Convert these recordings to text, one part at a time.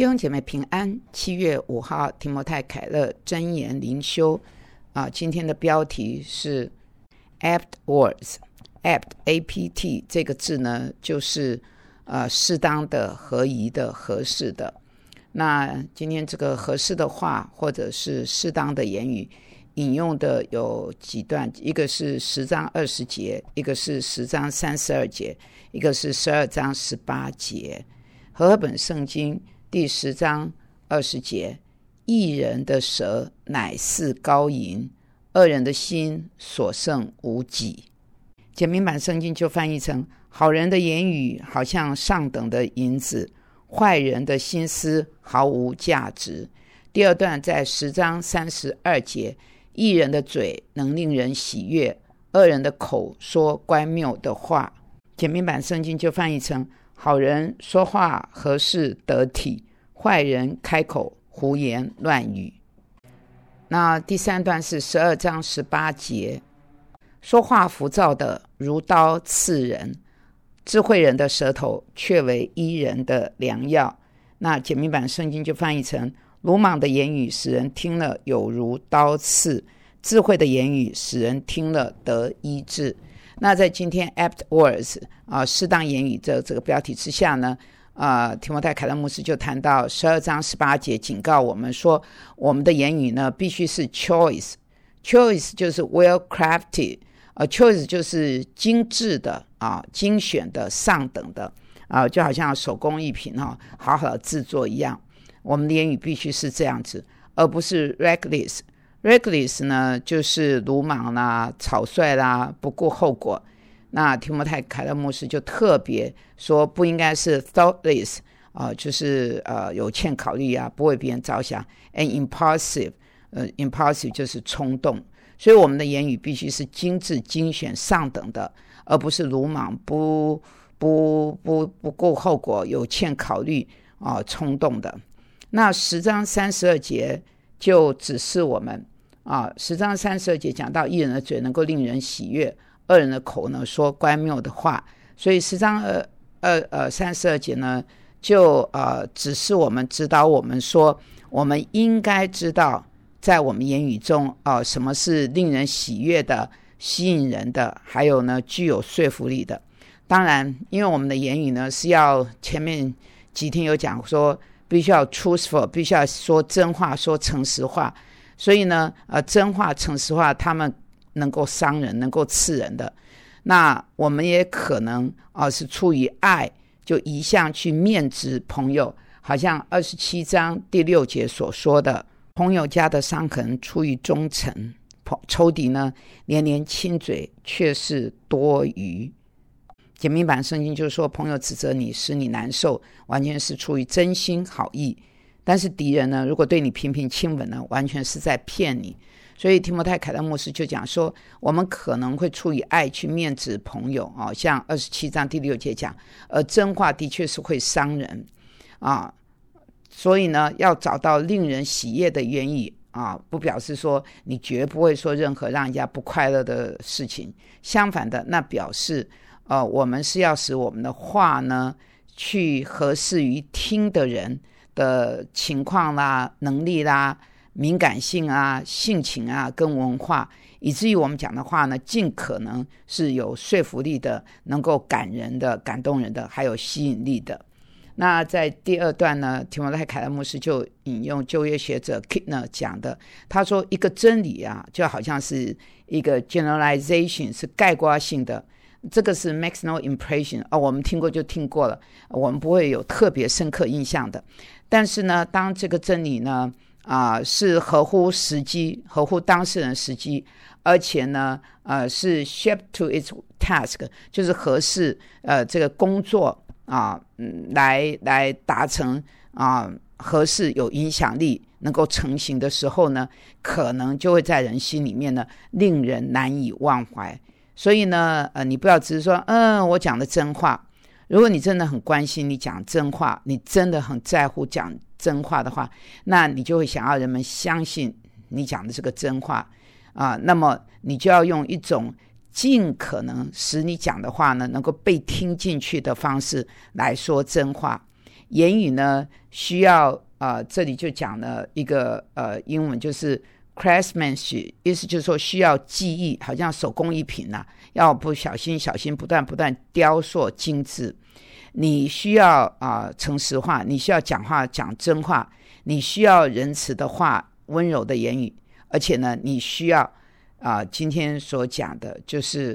弟兄姐妹平安。7月5号提摩太凯勒箴言灵修今天的标题是 apt words。 apt 这个字呢，就是适当的、合宜的、合适的。那今天这个合适的话或者是适当的言语引用的有几段，一个是10章20节，一个是10章32节，一个是12章18节。和合本圣经第10章20节，义人的舌乃似高银，恶人的心所剩无几。简明版圣经就翻译成，好人的言语好像上等的银子，坏人的心思毫无价值。第二段在10章32节，义人的嘴能令人喜悦，恶人的口说乖谬的话。简明版圣经就翻译成，好人说话合适得体，坏人开口胡言乱语。那第三段是12章18节，说话浮躁的如刀刺人，智慧人的舌头却为医人的良药。那简明版圣经就翻译成，鲁莽的言语使人听了有如刀刺，智慧的言语使人听了得医治。那在今天 apt words 适当言语这个标题之下呢，提摩太凯勒牧师就谈到12章18节，警告我们说，我们的言语呢必须是 choice 就是 well crafted， choice 就是精致的精选的、上等的就好像手工艺品好好的制作一样。我们的言语必须是这样子，而不是 reckless 呢，就是鲁莽啦、草率啦、不顾后果。那提摩太凯勒牧师就特别说，不应该是 thoughtless就是有欠考虑不为别人着想， and impulsive 就是冲动。所以我们的言语必须是精致、精选、上等的，而不是鲁莽、不顾后果、有欠考虑冲动的。那10章32节就指示我们10章32节讲到，义人的嘴能够令人喜悦，恶人的口呢说乖谬的话。所以10章32节呢就指示我们、指导我们说，我们应该知道在我们言语中什么是令人喜悦的、吸引人的，还有呢具有说服力的。当然因为我们的言语呢是要，前面几天有讲说必须要 truthful， 必须要说真话、说诚实话。所以呢真话、诚实话他们能够伤人、能够刺人的。那我们也可能是出于爱，就一向去面质朋友，好像27章第6节所说的，朋友家的伤痕出于忠诚，仇敌呢连连亲嘴却是多余。简明版圣经就说，朋友指责你使你难受，完全是出于真心好意，但是敌人呢如果对你频频亲吻呢，完全是在骗你。所以提摩太凯勒牧师就讲说，我们可能会出于爱去面质朋友像27章第6节讲，而真话的确是会伤人所以呢要找到令人喜悦的言语不表示说你绝不会说任何让人家不快乐的事情，相反的，那表示我们是要使我们的话呢去合适于听的人的情况啦、能力啦、敏感性性情跟文化，以至于我们讲的话呢尽可能是有说服力的，能够感人的、感动人的，还有吸引力的。那在第二段呢，提摩太凯勒牧师就引用旧约学者 Kitner 讲的，他说一个真理就好像是一个 generalization， 是概括性的，这个是 makes no impression，我们听过就听过了，我们不会有特别深刻印象的。但是呢，当这个真理呢是合乎时机、合乎当事人时机，而且呢是 shape to its task， 就是合适这个工作来达成合适有影响力能够成型的时候呢，可能就会在人心里面呢令人难以忘怀。所以呢你不要只是说我讲的真话，如果你真的很关心你讲真话，你真的很在乎讲真话的话，那你就会想要人们相信你讲的这个真话那么你就要用一种尽可能使你讲的话呢能够被听进去的方式来说真话。 言语呢需要这里就讲了一个英文就是 craftsmanship， 意思就是说需要技艺，好像手工艺品要不小心不断雕塑精致。你需要诚实话，你需要讲话讲真话，你需要仁慈的话，温柔的言语，而且呢你需要今天所讲的就是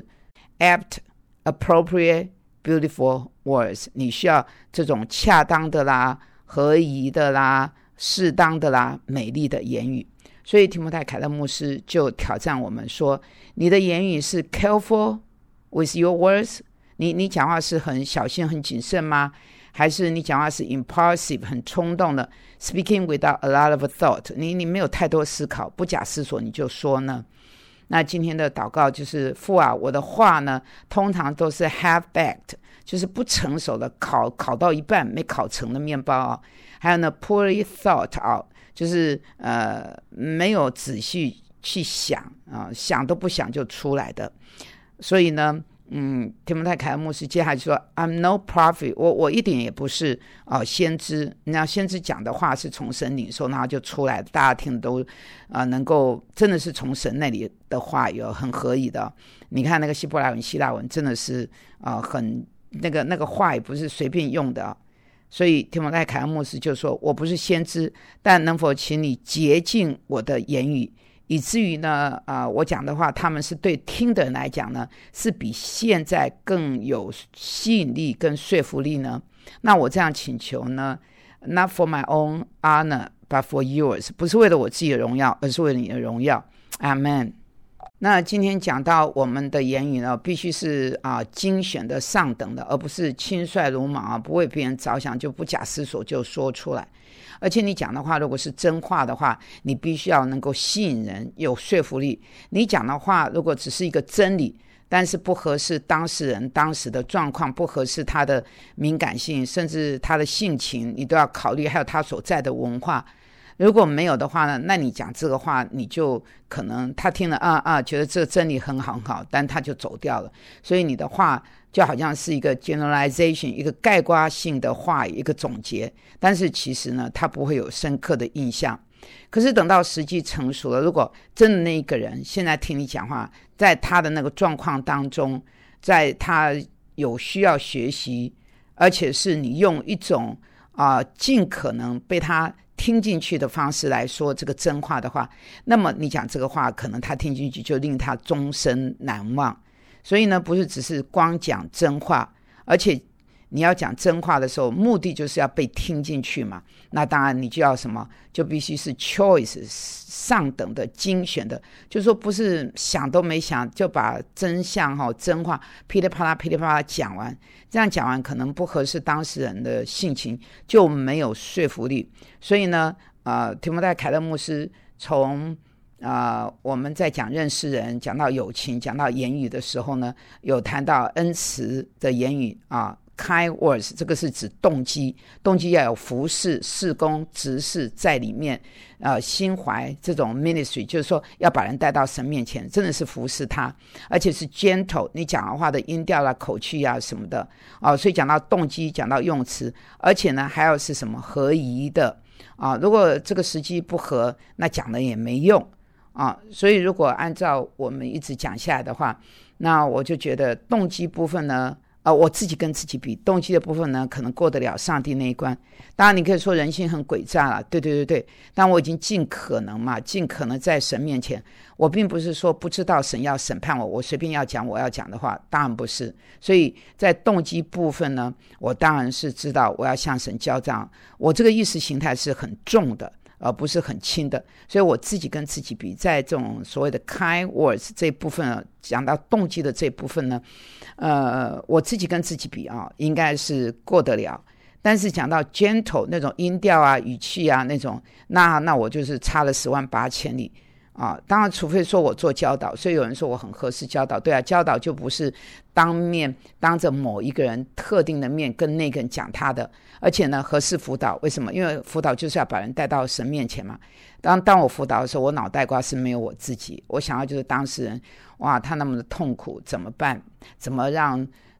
apt appropriate beautiful words， 你需要这种恰当的啦，合宜的啦，适当的啦，美丽的言语。所以提摩太凯勒牧师就挑战我们说，你的言语是 careful with your words， 你讲话是很小心很谨慎吗？还是你讲话是 impulsive 很冲动的 speaking without a lot of thought， 你没有太多思考，不假思索你就说呢？那今天的祷告就是父啊，我的话呢通常都是 half-baked， 就是不成熟的，烤到一半没烤成的面包还有呢 poorly thought out， 就是没有仔细去想想都不想就出来的。所以呢提摩太凯勒牧师接下来就说 I'm no prophet， 我一点也不是先知。那先知讲的话是从神领受，然后就出来，大家听都能够真的是从神那里的话有很合宜的。你看那个希伯来文希腊文真的是很那个话也不是随便用的所以提摩太凯勒牧师就说，我不是先知，但能否请你洁净我的言语，以至于呢我讲的话他们是对听的人来讲呢是比现在更有吸引力跟说服力呢。那我这样请求呢 Not for my own honor but for yours， 不是为了我自己的荣耀，而是为了你的荣耀。 Amen。 那今天讲到我们的言语呢必须是精选的上等的，而不是轻率鲁莽不为别人着想就不假思索就说出来。而且你讲的话如果是真话的话，你必须要能够吸引人，有说服力。你讲的话如果只是一个真理，但是不合适当事人当时的状况，不合适他的敏感性，甚至他的性情，你都要考虑，还有他所在的文化。如果没有的话呢，那你讲这个话你就可能他听了觉得这个真理很好很好，但他就走掉了。所以你的话就好像是一个 generalization， 一个概括性的话，一个总结，但是其实呢他不会有深刻的印象。可是等到时机成熟了，如果真的那一个人现在听你讲话，在他的那个状况当中，在他有需要学习，而且是你用一种尽可能被他听进去的方式来说这个真话的话，那么你讲这个话可能他听进去就令他终身难忘。所以呢不是只是光讲真话，而且你要讲真话的时候目的就是要被听进去嘛。那当然你就要什么，就必须是 choice 上等的精选的，就是说不是想都没想就把真相真话噼里啪啦讲完，这样讲完可能不合适当事人的性情，就没有说服力。所以呢提摩太凯勒牧师从我们在讲认识人，讲到友情，讲到言语的时候呢，有谈到恩慈的言语kind words， 这个是指动机要有服侍、事工、执事在里面心怀这种 ministry， 就是说要把人带到神面前，真的是服侍他，而且是 gentle， 你讲的话的音调口气什么的所以讲到动机，讲到用词，而且呢还要是什么合宜的如果这个时机不合，那讲了也没用所以如果按照我们一直讲下来的话，那我就觉得动机部分呢我自己跟自己比，动机的部分呢可能过得了上帝那一关。当然你可以说人性很诡诈了，对，但我已经尽可能在神面前，我并不是说不知道神要审判我随便要讲我要讲的话，当然不是。所以在动机部分呢，我当然是知道我要向神交账，我这个意识形态是很重的而不是很轻的。所以我自己跟自己比，在这种所谓的 kind words 这一部分讲到动机的这一部分呢我自己跟自己比应该是过得了。但是讲到 gentle 那种音调语气那种，那我就是差了10万8千里当然除非说我做教导，所以有人说我很合适教导，对教导就不是当着某一个人特定的面跟那个人讲他的，而且呢合适辅导。为什么？因为辅导就是要把人带到神面前嘛。当我辅导的时候，我脑袋瓜是没有我自己，我想要就是当事人他那么的痛苦怎么办，怎么让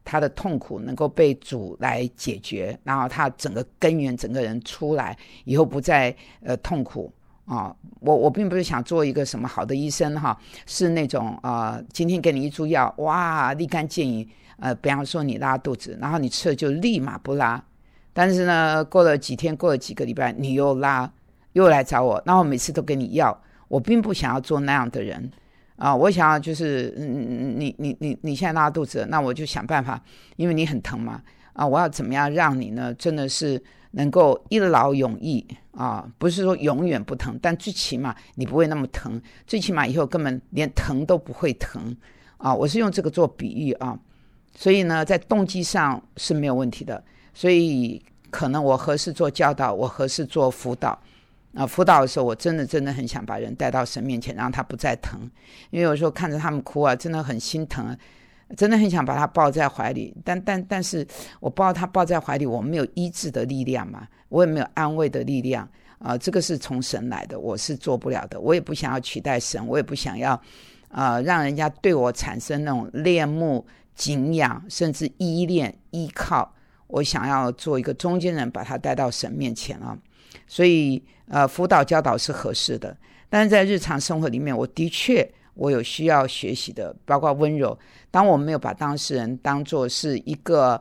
他的痛苦能够被主来解决，然后他整个根源整个人出来以后不再痛苦啊。我并不是想做一个什么好的医生哈，是那种今天给你一株药，哇，立竿见影，比方说你拉肚子，然后你吃了就立马不拉，但是呢过了几天过了几个礼拜你又拉，又来找我，然后每次都给你药。我并不想要做那样的人我想要就是你现在拉肚子，那我就想办法，因为你很疼嘛我要怎么样让你呢真的是能够一劳永逸不是说永远不疼，但最起码你不会那么疼，最起码以后根本连疼都不会疼我是用这个做比喻所以呢在动机上是没有问题的，所以可能我合适做教导，我合适做辅导辅导的时候我真的很想把人带到神面前，让他不再疼，因为有时候看着他们哭真的很心疼真的很想把他抱在怀里，但是我抱他抱在怀里，我没有医治的力量嘛，我也没有安慰的力量这个是从神来的，我是做不了的，我也不想要取代神，我也不想要让人家对我产生那种恋慕敬仰甚至依恋依靠，我想要做一个中间人，把他带到神面前所以辅导教导是合适的，但是在日常生活里面我有需要学习的，包括温柔。当我没有把当事人当作是一个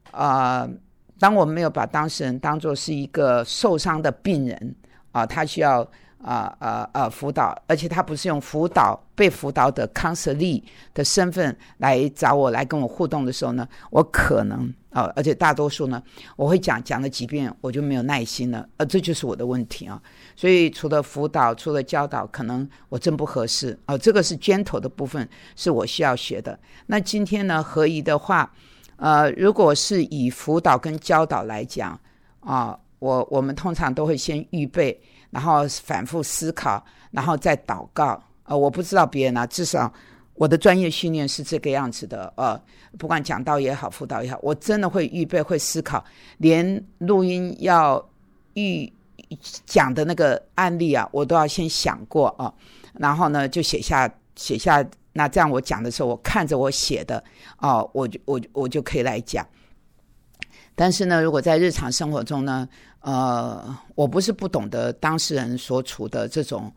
受伤的病人他需要辅导，而且他不是用被辅导的 counselee 的身份来找我来跟我互动的时候呢，我可能而且大多数呢我会讲了几遍我就没有耐心了这就是我的问题所以除了辅导除了教导可能我真不合适这个是 gentle 的部分是我需要学的。那今天呢合宜的话如果是以辅导跟教导来讲我们通常都会先预备，然后反复思考，然后再祷告我不知道别人至少我的专业训练是这个样子的不管讲道也好辅导也好，我真的会预备会思考，连录音要讲的那个案例我都要先想过然后呢就写下，那这样我讲的时候我看着我写的我就可以来讲。但是呢如果在日常生活中呢我不是不懂得当事人所处的这种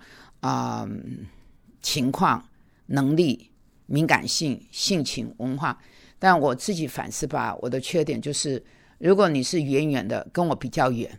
情况能力敏感性性情文化，但我自己反思吧，我的缺点就是如果你是远远的跟我比较远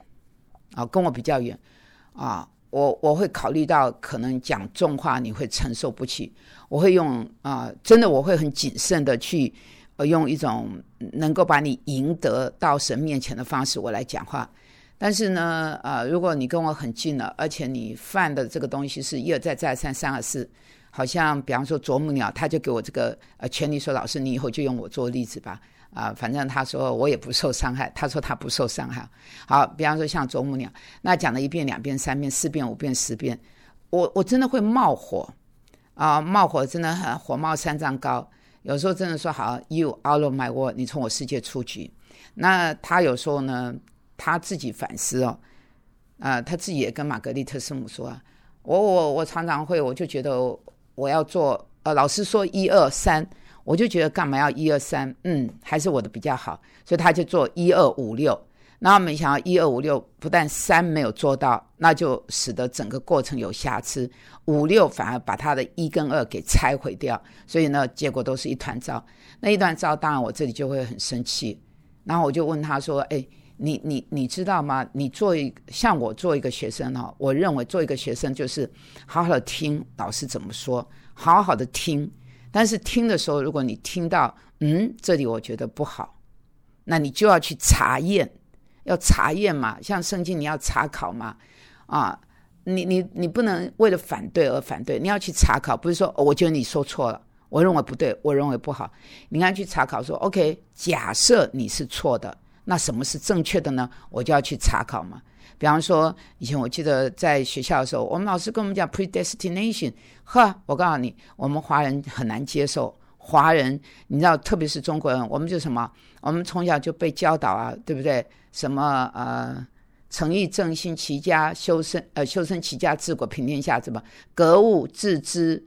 我会考虑到可能讲重话你会承受不起，我会用真的我会很谨慎的去用一种能够把你赢得到神面前的方式我来讲话。但是呢如果你跟我很近了，而且你犯的这个东西是一而再再而三三而四，好像比方说啄木鸟他就给我这个权利说老师你以后就用我做例子吧反正他说我也不受伤害，他说他不受伤害。好，比方说像啄木鸟，那讲了1遍2遍3遍4遍5遍10遍，我真的会冒火冒火真的很火冒三丈高，有时候真的说好 you out of my world， 你从我世界出局。那他有时候呢他自己反思他自己也跟玛格丽特师母说我常常会我就觉得我要做老师说1 2 3，我就觉得干嘛要1 2 3还是我的比较好，所以他就做1 2 5 6，然后没想到1 2 5 6不但3没有做到，那就使得整个过程有瑕疵，5 6反而把他的1跟2给拆毁掉，所以呢结果都是一团糟。那一团糟当然我这里就会很生气，然后我就问他说你知道吗，你像我做一个学生我认为做一个学生就是好好的听老师怎么说，好好的听，但是听的时候如果你听到这里我觉得不好，那你就要去查验，要查验嘛，像圣经你要查考嘛你不能为了反对而反对，你要去查考，不是说我觉得你说错了，我认为不对，我认为不好，你应该去查考说 OK 假设你是错的，那什么是正确的呢？我就要去查考嘛。比方说以前我记得在学校的时候，我们老师跟我们讲 predestination， 我告诉你我们华人很难接受，华人你知道特别是中国人，我们就什么，我们从小就被教导对不对，什么诚意正心齐家修身齐家治国平天下，什么格物致知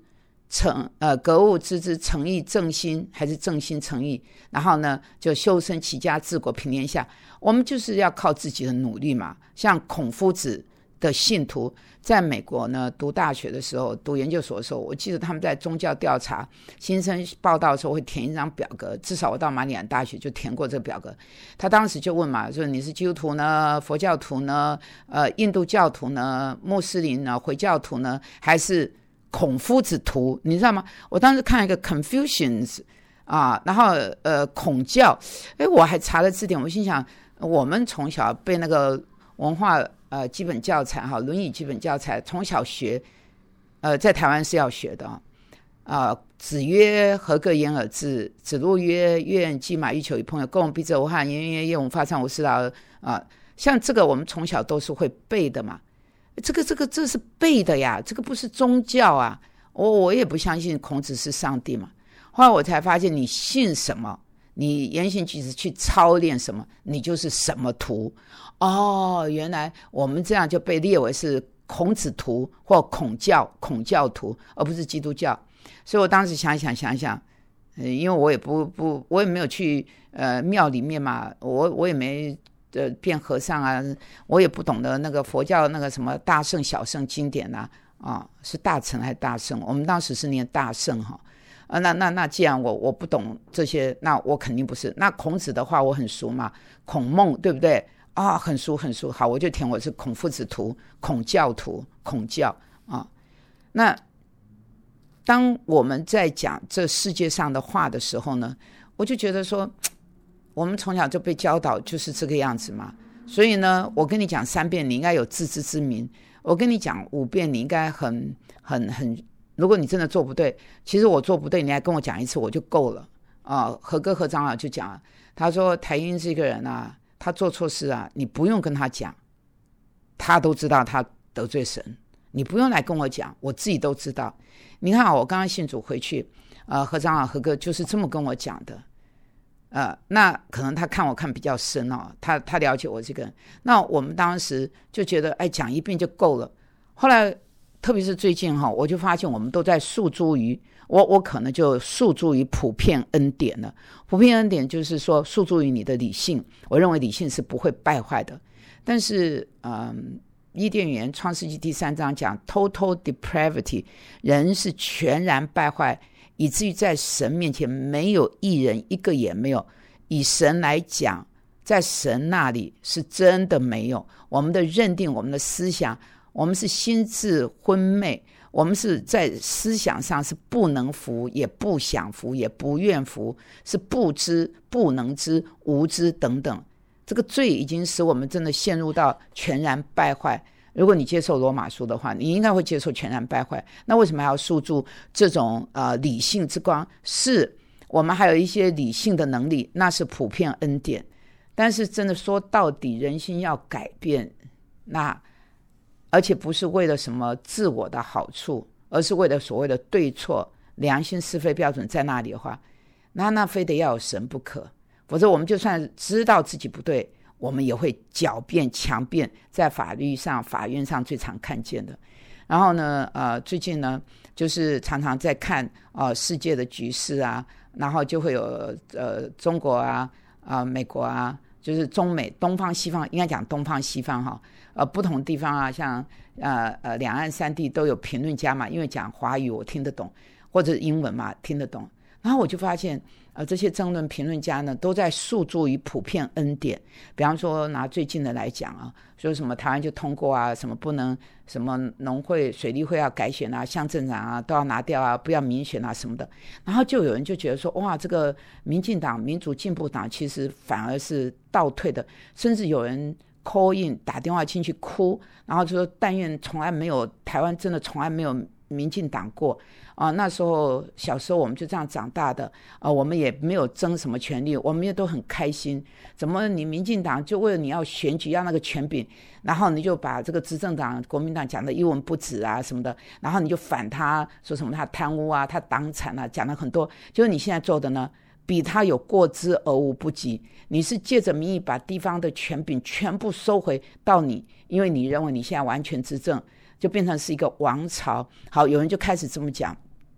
格物致知，诚意正心，还是正心诚意，然后呢就修身齐家治国平天下。我们就是要靠自己的努力嘛。像孔夫子的信徒在美国呢读大学的时候，读研究所的时候，我记得他们在宗教调查新生报道的时候会填一张表格，至少我到马里兰大学就填过这个表格。他当时就问嘛，说你是基督徒呢，佛教徒呢，印度教徒呢，穆斯林呢，回教徒呢，还是孔夫子徒？你知道吗？我当时看一个 Confucians 然后孔教，我还查了字典，我心想我们从小背那个文化基本教材论语基本教材从小学，在台湾是要学的子曰何个言而至？子路曰：愿寄马欲求于朋友，共彼之无憾。言曰：业无发散无事劳像这个我们从小都是会背的嘛。这是背的呀，这个不是宗教啊。我也不相信孔子是上帝嘛。后来我才发现，你信什么，你言行举止去操练什么，你就是什么徒。原来我们这样就被列为是孔子徒或孔教徒，而不是基督教。所以我当时想想，因为我也没有去庙里面嘛，我也没变和尚啊，我也不懂得那个佛教那个什么大乘小乘经典是大乘还是大乘？我们当时是念大乘那既然我不懂这些，那我肯定不是。那孔子的话我很熟嘛，孔孟对不对很熟。好，我就填我是孔夫子徒、孔教徒、孔教那当我们在讲这世界上的话的时候呢，我就觉得说，我们从小就被教导就是这个样子嘛。所以呢，我跟你讲3遍，你应该有自知之明；我跟你讲5遍，你应该很。如果你真的做不对，其实我做不对，你还跟我讲1次我就够了何哥何长老就讲了，他说台英这个人他做错事你不用跟他讲，他都知道他得罪神，你不用来跟我讲，我自己都知道。你看我刚刚信主回去何长老何哥就是这么跟我讲的那可能他看我看比较深他了解我这个人。那我们当时就觉得讲1遍就够了。后来特别是最近我就发现我们都在诉诸于我可能就诉诸于普遍恩典了。普遍恩典就是说诉诸于你的理性，我认为理性是不会败坏的。但是伊甸园创世纪第3章讲 total depravity， 人是全然败坏，以至于在神面前没有义人，一个也没有。以神来讲，在神那里是真的没有。我们的认定，我们的思想，我们是心智昏昧，我们是在思想上是不能服，也不想服，也不愿服，是不知、不能知、无知等等。这个罪已经使我们真的陷入到全然败坏。如果你接受罗马书的话，你应该会接受全然败坏。那为什么还要诉诸这种理性之光？是我们还有一些理性的能力，那是普遍恩典。但是真的说到底，人心要改变，那而且不是为了什么自我的好处，而是为了所谓的对错、良心是非标准在那里的话，那非得要有神不可。否则我们就算知道自己不对，我们也会狡辩强辩，在法律上法院上最常看见的。然后呢最近呢就是常常在看世界的局势然后就会有中国美国就是中美东方西方，应该讲东方西方不同地方像两岸3地都有评论家嘛，因为讲华语我听得懂，或者英文嘛听得懂。然后我就发现这些争论评论家呢都在诉诸于普遍恩典。比方说拿最近的来讲说什么台湾就通过什么不能什么农会水利会要改选乡镇长都要拿掉不要民选什么的。然后就有人就觉得说哇，这个民进党民主进步党其实反而是倒退的，甚至有人 call in 打电话进去哭，然后就说但愿从来没有台湾真的从来没有民进党过那时候小时候我们就这样长大的我们也没有争什么权利，我们也都很开心。怎么你民进党就为了你要选举要那个权柄，然后你就把这个执政党国民党讲的一文不值什么的，然后你就反他说什么他贪污他党产讲了很多。就是你现在做的呢比他有过之而无不及，你是借着民意把地方的权柄全部收回到你，因为你认为你现在完全执政就变成是一个王朝。好，有人就开始这么讲，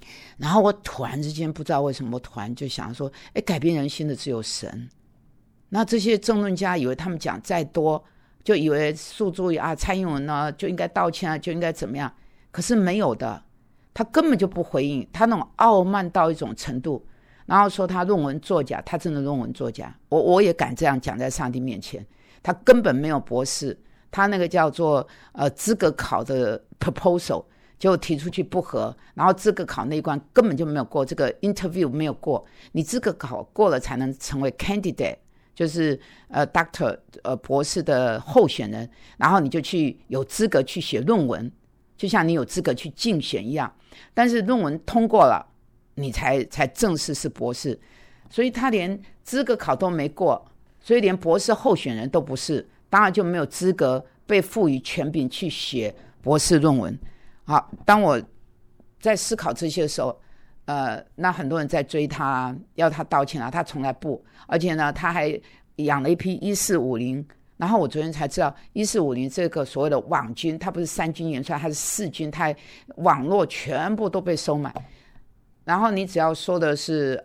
然后我突然之间不知道为什么，我突然就想说，改变人心的只有神。那这些政论家以为他们讲再多，就以为诉诸于蔡英文呢就应该道歉就应该怎么样，可是没有的，他根本就不回应，他那种傲慢到一种程度，然后说他论文作假，他真的论文作假，我也敢这样讲在上帝面前，他根本没有博士，他那个叫做资格考的 proposal 就提出去不合，然后资格考那一关根本就没有过，这个 interview 没有过，你资格考过了才能成为 candidate， 就是doctor 博士的候选人，然后你就去有资格去写论文，就像你有资格去竞选一样，但是论文通过了你才正式是博士，所以他连资格考都没过，所以连博士候选人都不是，当然就没有资格被赋予权柄去写博士论文。好，当我在思考这些的时候，那很多人在追他，要他道歉他从来不，而且呢，他还养了一批1450，然后我昨天才知道1450这个所谓的网军，他不是3军元帅，他是4军，他网络全部都被收买，然后你只要说的是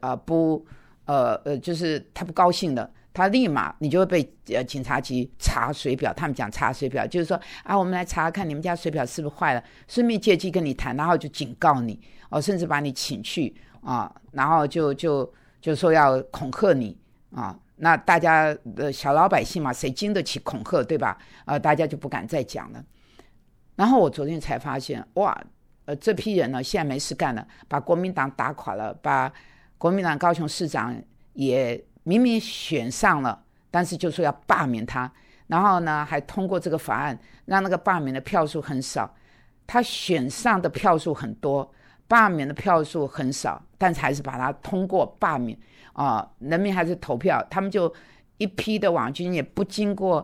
就是他不高兴的，他立马你就会被警察局查水表，他们讲查水表就是说我们来查看你们家水表是不是坏了，顺便借机跟你谈，然后就警告你甚至把你请去然后就说要恐吓你那大家小老百姓嘛，谁经得起恐吓对吧大家就不敢再讲了。然后我昨天才发现这批人呢现在没事干了，把国民党打垮了，把国民党高雄市长也明明选上了，但是就说要罢免他，然后呢还通过这个法案让那个罢免的票数很少，他选上的票数很多，罢免的票数很少，但是还是把他通过罢免人民还是投票，他们就一批的网军也不经过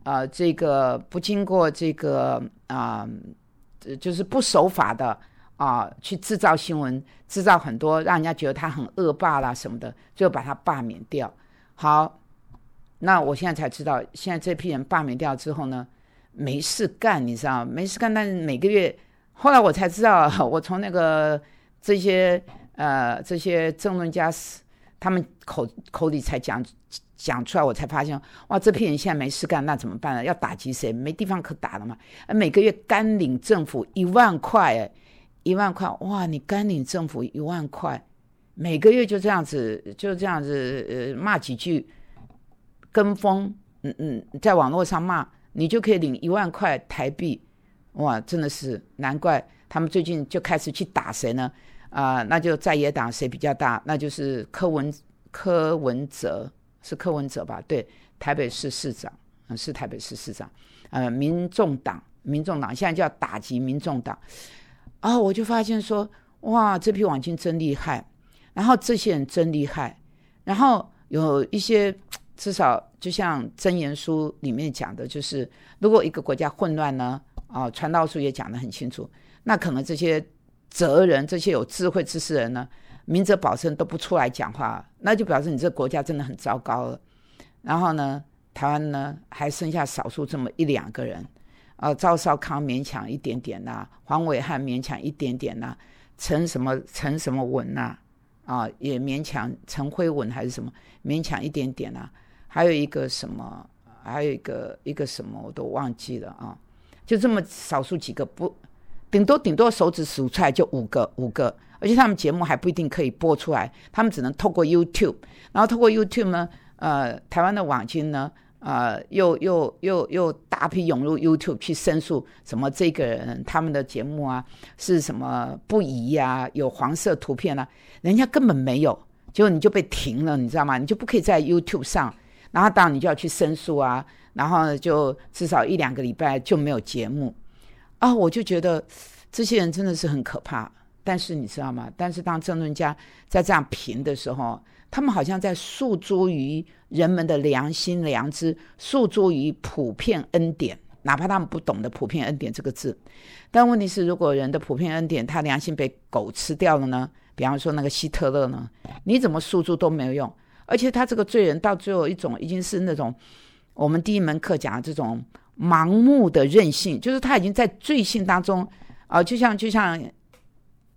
就是不守法的去制造新闻，制造很多让人家觉得他很恶霸啦什么的，最后把他罢免掉。好，那我现在才知道，现在这批人罢免掉之后呢，没事干，你知道没事干，但是每个月，后来我才知道，我从那个这些政论家他们口里才讲出来，我才发现这批人现在没事干，那怎么办呢？要打击谁？没地方可打了嘛。每个月干领政府1万块，1万块，你干领政府1万块，每个月就这样子骂几句，跟风，在网络上骂，你就可以领1万块台币，真的是难怪他们最近就开始去打谁呢？那就在野党谁比较大，那就是柯文哲，是柯文哲吧？对，台北市市长，是台北市市长。民众党现在就要打击民众党。我就发现说，这批网军真厉害，然后这些人真厉害，然后有一些至少就像箴言书里面讲的，就是如果一个国家混乱呢，传道书也讲得很清楚，那可能这些哲人，这些有智慧知识人呢，明哲保身都不出来讲话，那就表示你这个国家真的很糟糕了。然后呢，台湾呢还剩下少数这么1-2个人，赵少康勉强一点点黄伟汉勉强一点点陈什么文也勉强，陈辉文还是什么勉强一点点还有一个什么我都忘记了就这么少数几个，不顶多手指数出来就5个，而且他们节目还不一定可以播出来，他们只能透过 YouTube， 然后透过 YouTube 呢台湾的网军呢又大批涌入 YouTube 去申诉什么这个人他们的节目是什么不宜有黄色图片人家根本没有，结果你就被停了，你知道吗？你就不可以在 YouTube 上，然后当然你就要去申诉然后就至少1-2个礼拜就没有节目我就觉得这些人真的是很可怕。但是你知道吗？但是当政论家在这样评的时候，他们好像在诉诸于人们的良心良知，诉诸于普遍恩典，哪怕他们不懂得普遍恩典这个字。但问题是，如果人的普遍恩典他良心被狗吃掉了呢？比方说那个希特勒呢，你怎么诉诸都没有用，而且他这个罪人到最后一种已经是那种我们第一门课讲的这种盲目的任性，就是他已经在罪性当中就像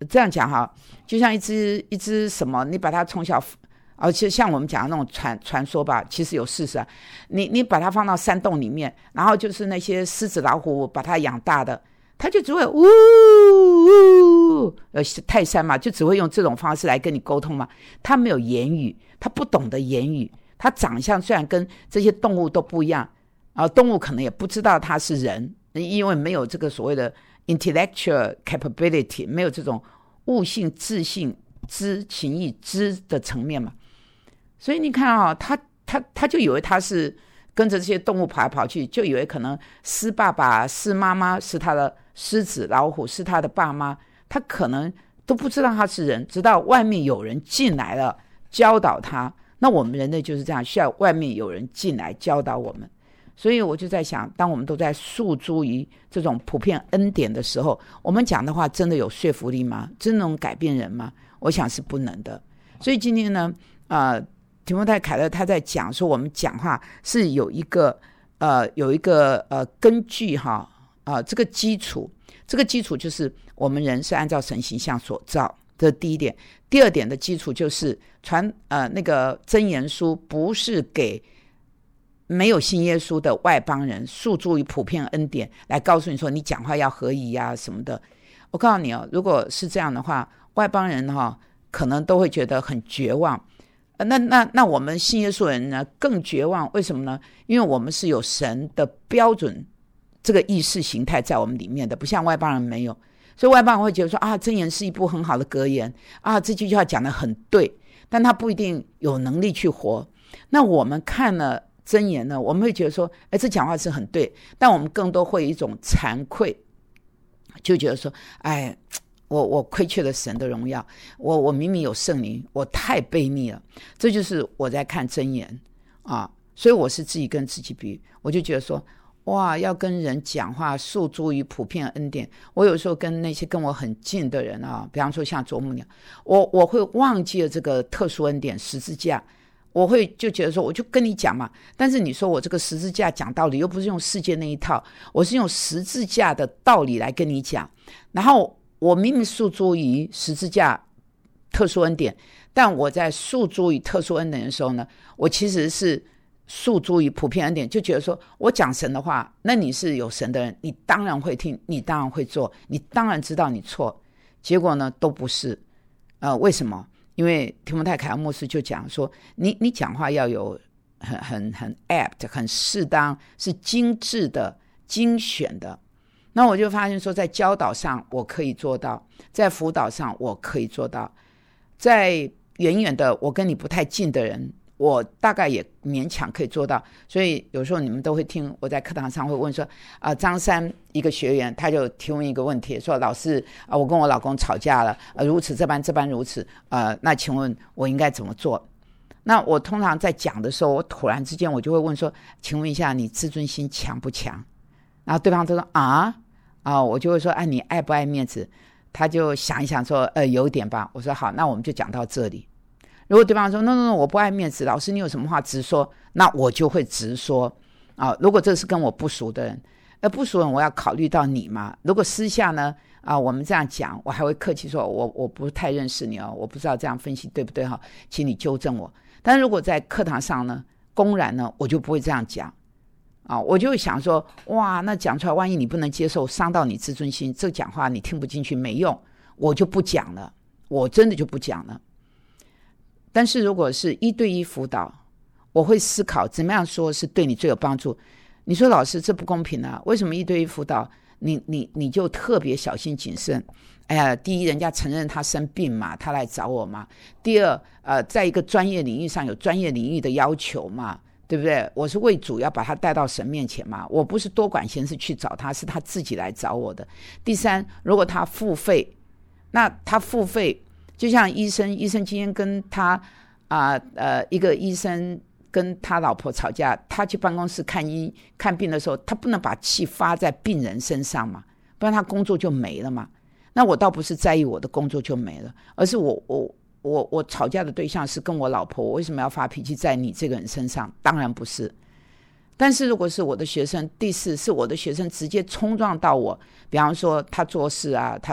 这样讲哈，就像一只什么，你把它从小，其实像我们讲的那种传说吧，其实有事实啊。你把它放到山洞里面，然后就是那些狮子老虎把它养大的，它就只会呜呜，泰山嘛，就只会用这种方式来跟你沟通嘛。它没有言语，它不懂得言语，它长相虽然跟这些动物都不一样，动物可能也不知道它是人，因为没有这个所谓的 intellectual capability， 没有这种悟性、智性、知情意知的层面嘛。所以你看他就以为他是跟着这些动物跑来跑去，就以为可能狮爸爸、狮妈妈是他的狮子、老虎是他的爸妈，他可能都不知道他是人，直到外面有人进来了教导他。那我们人类就是这样，需要外面有人进来教导我们。所以我就在想，当我们都在诉诸于这种普遍恩典的时候，我们讲的话真的有说服力吗？真的能改变人吗？我想是不能的。所以今天呢提摩太凯勒他在讲说，我们讲话是有一个根据这个基础就是我们人是按照神形象所造，这是第一点。第二点的基础就是那个箴言书不是给没有信耶稣的外邦人诉诸于普遍恩典来告诉你说你讲话要合宜啊什么的。我告诉你如果是这样的话，外邦人可能都会觉得很绝望。那我们信耶稣的人呢更绝望，为什么呢？因为我们是有神的标准这个意识形态在我们里面的，不像外邦人没有。所以外邦人会觉得说箴言是一部很好的格言这句话讲得很对，但他不一定有能力去活。那我们看了箴言呢，我们会觉得说这讲话是很对，但我们更多会有一种惭愧，就觉得说我亏缺了神的荣耀，我明明有圣灵，我太悖逆了。这就是我在看箴言所以我是自己跟自己比，我就觉得说哇，要跟人讲话诉诸于普遍恩典。我有时候跟那些跟我很近的人比方说像啄木鸟，我会忘记了这个特殊恩典十字架，我会就觉得说我就跟你讲嘛，但是你说我这个十字架讲道理又不是用世界那一套，我是用十字架的道理来跟你讲。然后我明明诉诸于十字架特殊恩典，但我在诉诸于特殊恩典的时候呢，我其实是诉诸于普遍恩典，就觉得说我讲神的话，那你是有神的人，你当然会听，你当然会做，你当然知道你错。结果呢都不是为什么？因为提摩太凯勒牧师就讲说你讲话要有很 apt 很适当，是精致的精选的。那我就发现说在教导上我可以做到，在辅导上我可以做到，在远远的我跟你不太近的人我大概也勉强可以做到。所以有时候你们都会听我在课堂上会问说张三一个学员他就提问一个问题说，老师我跟我老公吵架了如此这般如此那请问我应该怎么做？那我通常在讲的时候，我突然之间我就会问说，请问一下你自尊心强不强？然后对方就说我就会说你爱不爱面子？他就想一想说有点吧。我说好，那我们就讲到这里。如果对方说 no 我不爱面子，老师你有什么话直说，那我就会直说如果这是跟我不熟的人，不熟人我要考虑到你嘛。如果私下呢我们这样讲，我还会客气说我不太认识你我不知道这样分析对不对请你纠正我。但是如果在课堂上呢公然呢，我就不会这样讲我就会想说哇，那讲出来万一你不能接受，伤到你自尊心，这讲话你听不进去没用，我就不讲了，我真的就不讲了。但是如果是一对一辅导，我会思考怎么样说是对你最有帮助。你说老师这不公平为什么一对一辅导你就特别小心谨慎？第一人家承认他生病嘛，他来找我嘛。第二在一个专业领域上有专业领域的要求嘛，对不对？我是为主要把他带到神面前嘛，我不是多管闲事去找他，是他自己来找我的。第三，如果他付费，那他付费就像医生今天跟他一个医生跟他老婆吵架，他去办公室看病的时候，他不能把气发在病人身上嘛，不然他工作就没了嘛。那我倒不是在意我的工作就没了，而是我吵架的对象是跟我老婆，我为什么要发脾气在你这个人身上？当然不是。但是如果是我的学生，第四是我的学生直接冲撞到我，比方说他做事他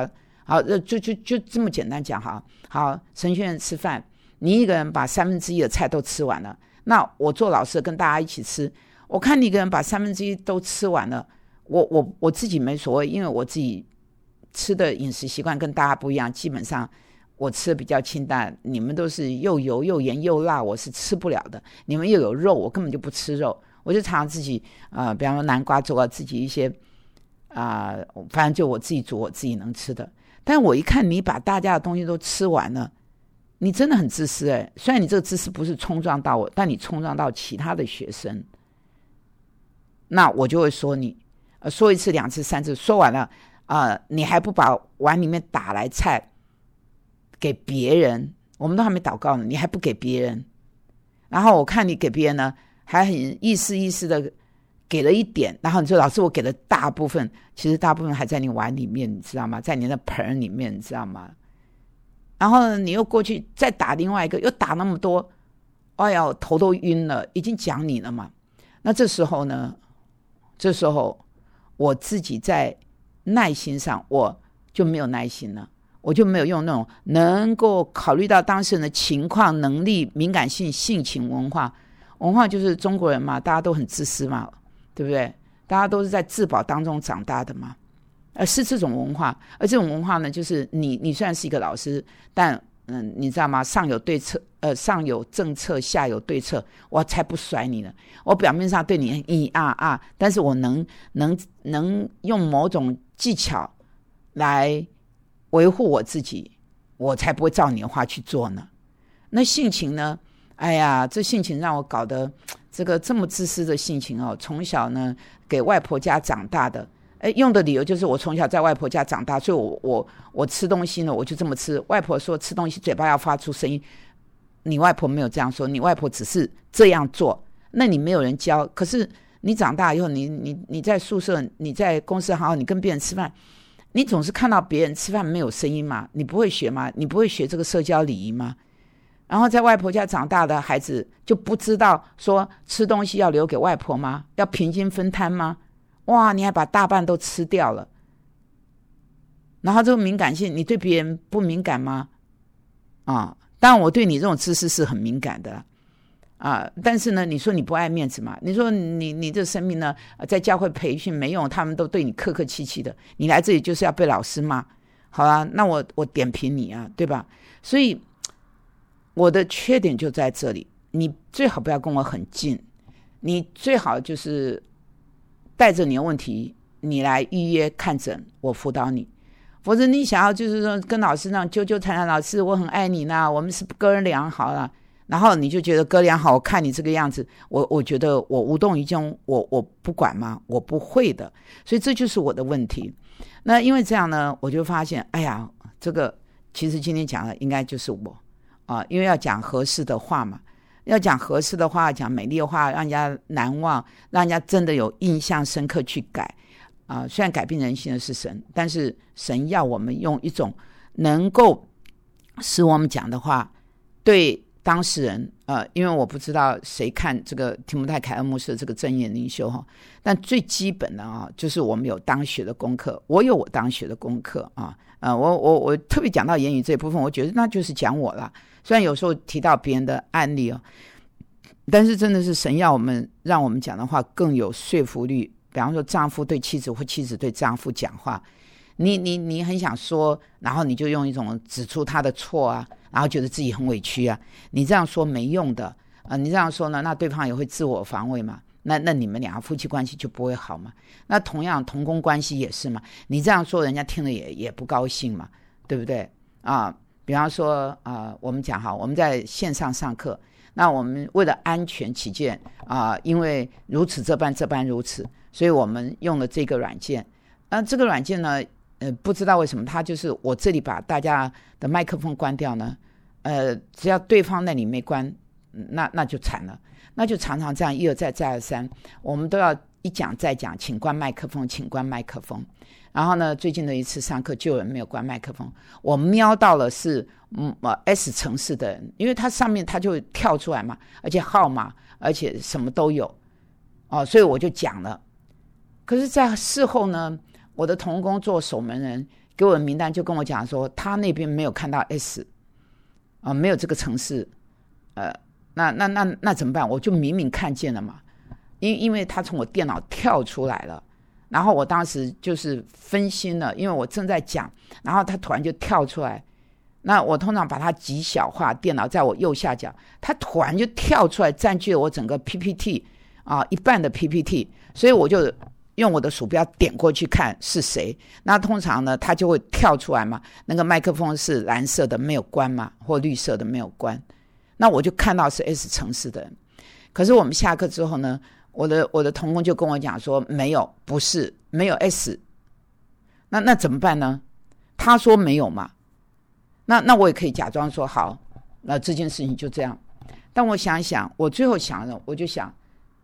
好，就这么简单讲哈。好，神学院吃饭，你一个人把1/3的菜都吃完了，那我做老师跟大家一起吃，我看你一个人把1/3都吃完了，我自己没所谓，因为我自己吃的饮食习惯跟大家不一样，基本上我吃的比较清淡，你们都是又油又盐又辣，我是吃不了的。你们又有肉，我根本就不吃肉，我就常常自己比方说南瓜粥啊，自己一些反正就我自己煮我自己能吃的。但我一看你把大家的东西都吃完了，你真的很自私虽然你这个自私不是冲撞到我，但你冲撞到其他的学生，那我就会说你说1次2次3次，说完了你还不把碗里面打来菜给别人，我们都还没祷告呢，你还不给别人，然后我看你给别人呢还很意思的给了一点，然后你说老师我给了大部分，其实大部分还在你碗里面，你知道吗？在你的盆里面，你知道吗？然后你又过去再打另外一个，又打那么多，哎呀头都晕了，已经讲你了嘛。那这时候呢，我自己在耐心上我就没有耐心了，我就没有用那种能够考虑到当事人的情况、能力、敏感性、性情、文化就是中国人嘛，大家都很自私嘛，对不对？大家都是在自保当中长大的嘛，是这种文化。而这种文化呢，就是你虽然是一个老师，但你知道吗？上有政策，下有对策，我才不甩你呢。我表面上对你但是我能用某种技巧来维护我自己，我才不会照你的话去做呢。那性情呢？哎呀，这性情让我搞得这么自私的性情从小呢给外婆家长大的，用的理由就是我从小在外婆家长大，所以我吃东西呢我就这么吃。外婆说吃东西嘴巴要发出声音，你外婆没有这样说，你外婆只是这样做，那你没有人教。可是你长大以后，你在宿舍，你在公司好好，你跟别人吃饭，你总是看到别人吃饭没有声音嘛，你不会学吗？你不会学这个社交礼仪吗？然后在外婆家长大的孩子就不知道说吃东西要留给外婆吗？要平均分摊吗？哇，你还把大半都吃掉了。然后这个敏感性，你对别人不敏感吗？当然我对你这种自私是很敏感的但是呢，你说你不爱面子嘛？你说你这生命呢，在教会培训没用，他们都对你客客气气的，你来这里就是要被老师骂。好啊，那我点评你对吧？所以我的缺点就在这里，你最好不要跟我很近，你最好就是带着你的问题你来预约看诊，我辅导你。否则你想要就是说跟老师那样纠纠缠缠，老师我很爱你呢，我们是哥俩好了，然后你就觉得哥俩好，我看你这个样子，我觉得我无动于衷，我不管吗？我不会的。所以这就是我的问题。那因为这样呢，我就发现哎呀，这个其实今天讲的应该就是我因为要讲合适的话嘛，要讲合适的话，讲美丽的话，让人家难忘，让人家真的有印象深刻去改虽然改变人心的是神，但是神要我们用一种能够使我们讲的话对当事人因为我不知道谁看这个提摩太凯恩牧师的这个真言灵修但最基本的就是我们有当学的功课，我有我当学的功课我特别讲到言语这一部分，我觉得那就是讲我啦。虽然有时候提到别人的案例但是真的是神要我们让我们讲的话更有说服力。比方说丈夫对妻子或妻子对丈夫讲话，你很想说，然后你就用一种指出他的错然后觉得自己很委屈你这样说没用的你这样说呢，那对方也会自我防卫嘛，那你们两个夫妻关系就不会好嘛。那同样同工关系也是嘛，你这样说人家听了也不高兴嘛，对不对比方说我们讲我们在线上上课，那我们为了安全起见因为如此这般如此，所以我们用了这个软件。那这个软件呢不知道为什么它就是我这里把大家的麦克风关掉呢只要对方那里没关那就惨了，那就常常这样一而再再而三，我们都要一讲再讲，请关麦克风，请关麦克风。然后呢，最近的一次上课就有人没有关麦克风，我瞄到了是S 城市的人，因为它上面它就跳出来嘛，而且号码而且什么都有所以我就讲了。可是在事后呢，我的同工做守门人给我的名单就跟我讲说，他那边没有看到 S 没有这个城市，那怎么办？我就明明看见了嘛，因为他从我电脑跳出来了，然后我当时就是分心了，因为我正在讲，然后他突然就跳出来。那我通常把它极小化，电脑在我右下角，它突然就跳出来占据了我整个 PPT 一半的 PPT， 所以我就用我的鼠标点过去看是谁。那通常呢它就会跳出来嘛，那个麦克风是蓝色的没有关嘛，或绿色的没有关，那我就看到是 S 城市的人。可是我们下课之后呢，我的同工就跟我讲说没有，不是，没有 S。 那怎么办呢？他说没有嘛，那我也可以假装说好，那这件事情就这样。但我想一想，我最后想了，我就想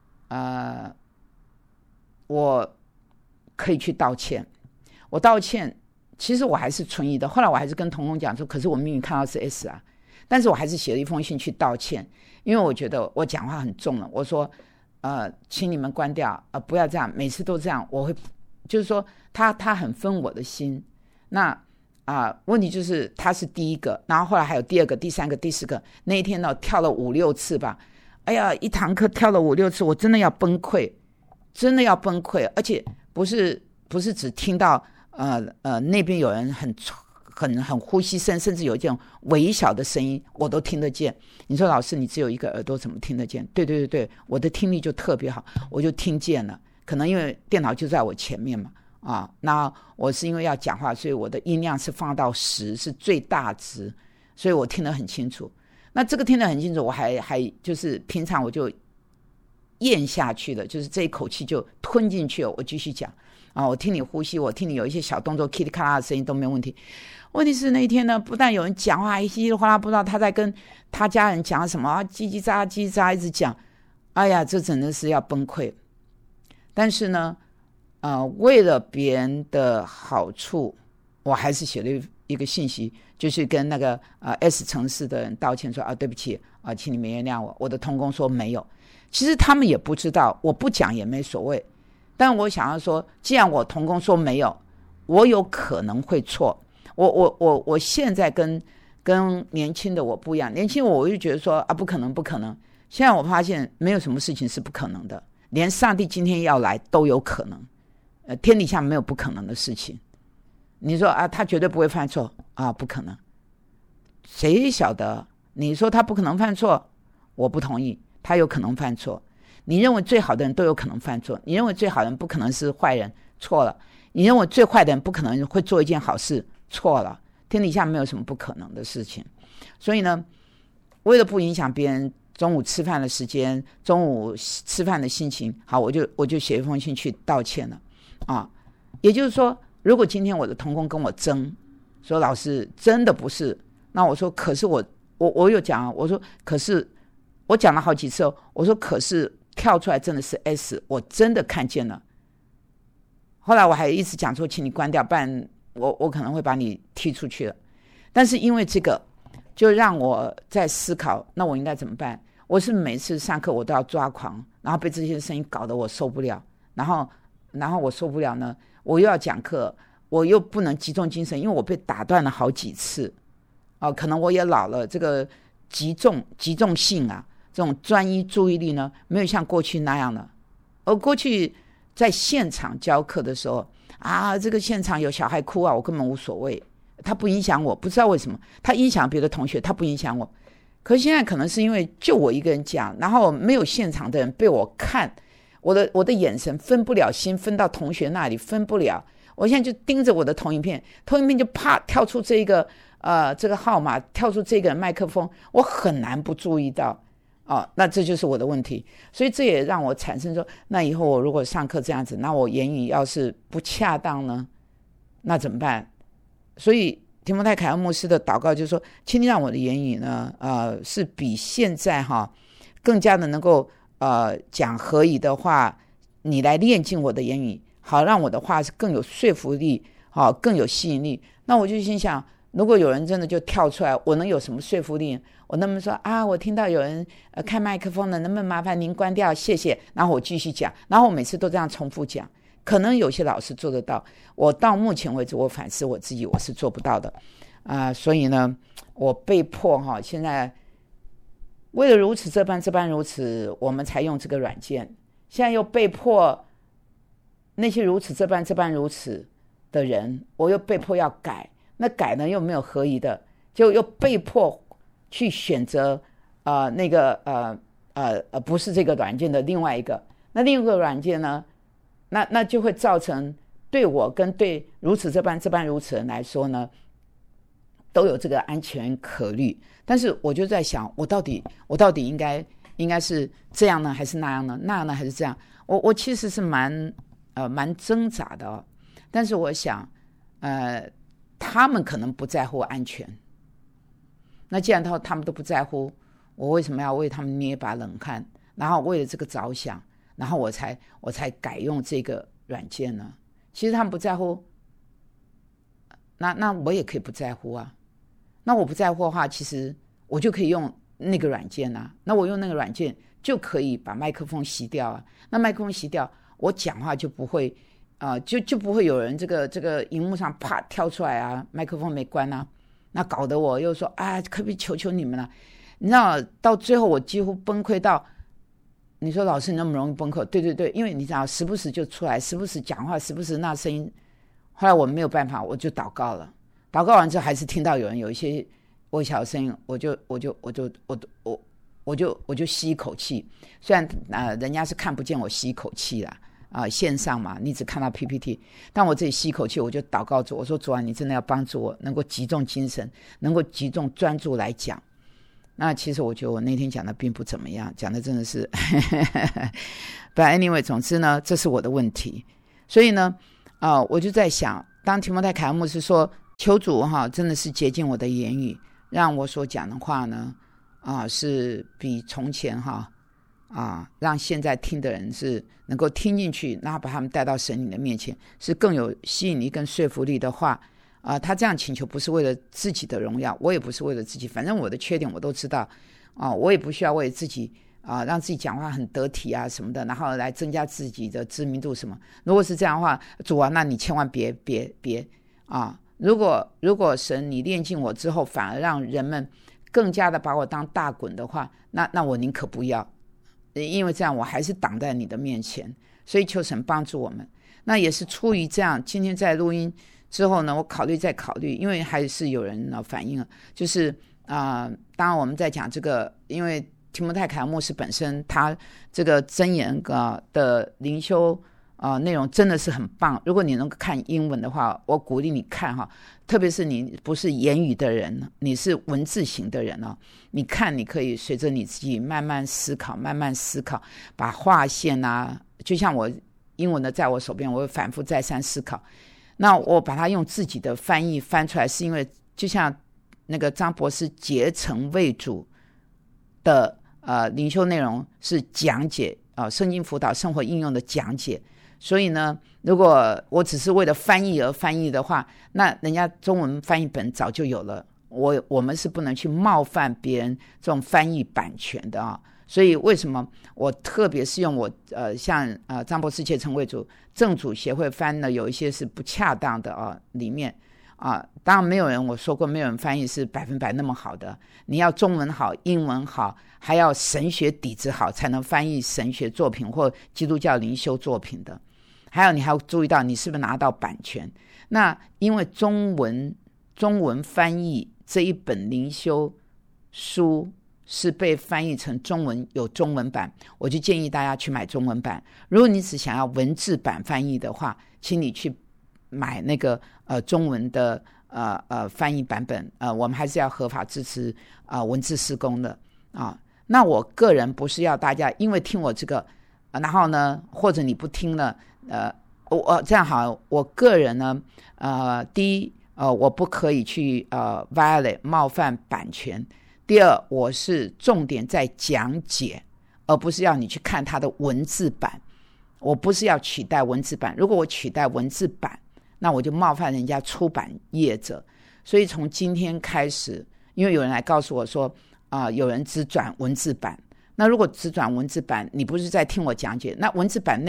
我可以去道歉。我道歉其实我还是存疑的，后来我还是跟同工讲说，可是我明明看到是 S 啊，但是我还是写了一封信去道歉，因为我觉得我讲话很重了。我说请你们关掉不要这样，每次都这样，我会就是说他很分我的心。那问题就是他是第一个，然后后来还有第二个、第三个、第四个。那一天呢，跳了5-6次吧。哎呀，一堂课跳了5-6次，我真的要崩溃，真的要崩溃。而且不是只听到那边有人很呼吸声，甚至有这种微小的声音，我都听得见。你说老师，你只有一个耳朵怎么听得见？对，我的听力就特别好，我就听见了。可能因为电脑就在我前面嘛。那我是因为要讲话，所以我的音量是放到10，是最大值，所以我听得很清楚。那这个听得很清楚，我还就是平常我就咽下去了，就是这一口气就吞进去了，我继续讲我听你呼吸，我听你有一些小动作噼里咔啦的声音都没有问题。问题是那一天呢，不但有人讲话稀里哗啦，不知道他在跟他家人讲什么叽叽喳叽喳一直讲，哎呀，这真的是要崩溃。但是呢为了别人的好处，我还是写了一个信息，就是跟那个S 城市的人道歉说对不起请你们原谅我。我的同工说没有，其实他们也不知道，我不讲也没所谓。但我想要说，既然我同工说没有，我有可能会错。我现在跟年轻的我不一样，年轻我就觉得说不可能。现在我发现没有什么事情是不可能的，连上帝今天要来都有可能。天底下没有不可能的事情。你说他绝对不会犯错不可能。谁晓得？你说他不可能犯错，我不同意，他有可能犯错。你认为最好的人都有可能犯错，你认为最好的人不可能是坏人，错了。你认为最坏的人不可能会做一件好事，错了。天底下没有什么不可能的事情。所以呢，为了不影响别人中午吃饭的时间，中午吃饭的心情，好，我就写一封信去道歉了也就是说，如果今天我的同工跟我争说老师真的不是，那我说可是我有讲我说可是我讲了好几次我说可是跳出来真的是 S， 我真的看见了。后来我还一直讲说请你关掉，不然我可能会把你踢出去了。但是因为这个就让我在思考，那我应该怎么办？我是每次上课我都要抓狂，然后被这些声音搞得我受不了，然后我受不了呢，我又要讲课，我又不能集中精神，因为我被打断了好几次可能我也老了，这个集中性这种专一注意力呢没有像过去那样了。而过去在现场教课的时候这个现场有小孩哭我根本无所谓，他不影响我，不知道为什么他影响别的同学，他不影响我。可是现在可能是因为就我一个人讲，然后没有现场的人被我看，我的眼神分不了心，分到同学那里分不了。我现在就盯着我的投影片就啪跳出这个号码，跳出这个麦克风，我很难不注意到那这就是我的问题。所以这也让我产生说，那以后我如果上课这样子，那我言语要是不恰当呢，那怎么办？所以提摩太凯恩牧师的祷告就是说，请你让我的言语呢是比现在更加的能够讲合宜的话，你来炼净我的言语，好让我的话是更有说服力更有吸引力。那我就心想，如果有人真的就跳出来，我能有什么说服力？我能不能说我听到有人开麦克风了，能不能麻烦您关掉，谢谢，然后我继续讲，然后我每次都这样重复讲。 可能有些老师做得到，我到目前为止我反思我自己，我是做不到的所以呢我被迫现在为了如此这般如此，我们才用这个软件，现在又被迫那些如此这般如此的人，我又被迫要改，那改呢又没有合宜的，就又被迫去选择那个不是这个软件的另外一个，那另一个软件呢，那就会造成对我跟对如此这般如此人来说呢，都有这个安全可虑。但是我就在想，我到底应该是这样呢，还是那样呢？那样呢，还是这样？我其实是蛮挣扎的但是我想，他们可能不在乎安全。那既然他们都不在乎，我为什么要为他们捏一把冷汗？然后为了这个着想，然后我才改用这个软件呢？其实他们不在乎，那我也可以不在乎啊。那我不在乎的话，其实我就可以用那个软件啊。那我用那个软件就可以把麦克风熄掉啊。那麦克风熄掉，我讲话就不会就不会有人这个荧幕上啪跳出来啊，麦克风没关啊。那搞得我又说可不可以求求你们了？你知道到最后我几乎崩溃到，你说老师你那么容易崩溃？对，因为你知道时不时就出来，时不时讲话，时不时那声音。后来我没有办法，我就祷告了。祷告完之后还是听到有人有一些微小的声音，我就吸一口气。虽然人家是看不见我吸一口气啦线上嘛，你只看到 PPT， 但我自己吸一口气，我就祷告主，我说主啊，你真的要帮助我，能够集中精神，能够集中专注来讲。那其实我觉得我那天讲的并不怎么样，讲的真的是But anyway， 总之呢，这是我的问题。所以呢我就在想，当提摩太凯恩牧师说求主真的是洁净我的言语，让我所讲的话呢是比从前让现在听的人是能够听进去，然后把他们带到神你的面前，是更有吸引力跟说服力的话他这样请求不是为了自己的荣耀，我也不是为了自己，反正我的缺点我都知道我也不需要为自己让自己讲话很得体什么的，然后来增加自己的知名度什么。如果是这样的话，主那你千万别如果神你炼净我之后反而让人们更加的把我当大滚的话，那我宁可不要，因为这样我还是挡在你的面前。所以求神帮助我们。那也是出于这样，今天在录音之后呢，我再考虑，因为还是有人反映了，就是当然我们在讲这个，因为提摩太凯恩牧师本身他这个箴言的灵修内容真的是很棒。如果你能够看英文的话，我鼓励你看特别是你不是言语的人，你是文字型的人你看你可以随着你自己慢慢思考，把划线就像我英文的在我手边，我会反复再三思考。那我把它用自己的翻译翻出来，是因为就像那个张博士竭诚为主的灵修内容是讲解圣经辅导生活应用的讲解。所以呢，如果我只是为了翻译而翻译的话，那人家中文翻译本早就有了，我们是不能去冒犯别人这种翻译版权的所以为什么我特别是用我像张博士竭诚为主正主协会翻的有一些是不恰当的里面当然没有人，我说过没有人翻译是100%那么好的，你要中文好，英文好，还要神学底子好，才能翻译神学作品或基督教灵修作品的。还有你还要注意到你是不是拿到版权。那因为中文翻译这一本灵修书是被翻译成中文，有中文版，我就建议大家去买中文版。如果你只想要文字版翻译的话，请你去买那个中文的翻译版本。我们还是要合法支持文字施工的那我个人不是要大家因为听我这个然后呢或者你不听了我这样好，我个人呢第一我不可以去violate 冒犯版权。第二，我是重点在讲解，而不是要你去看它的文字版。我不是要取代文字版，如果我取代文字版，那我就冒犯人家出版业者。所以从今天开始，因为有人来告诉我说有人只转文字版，那如果只转文字版，你不是在听我讲解，那文字版内容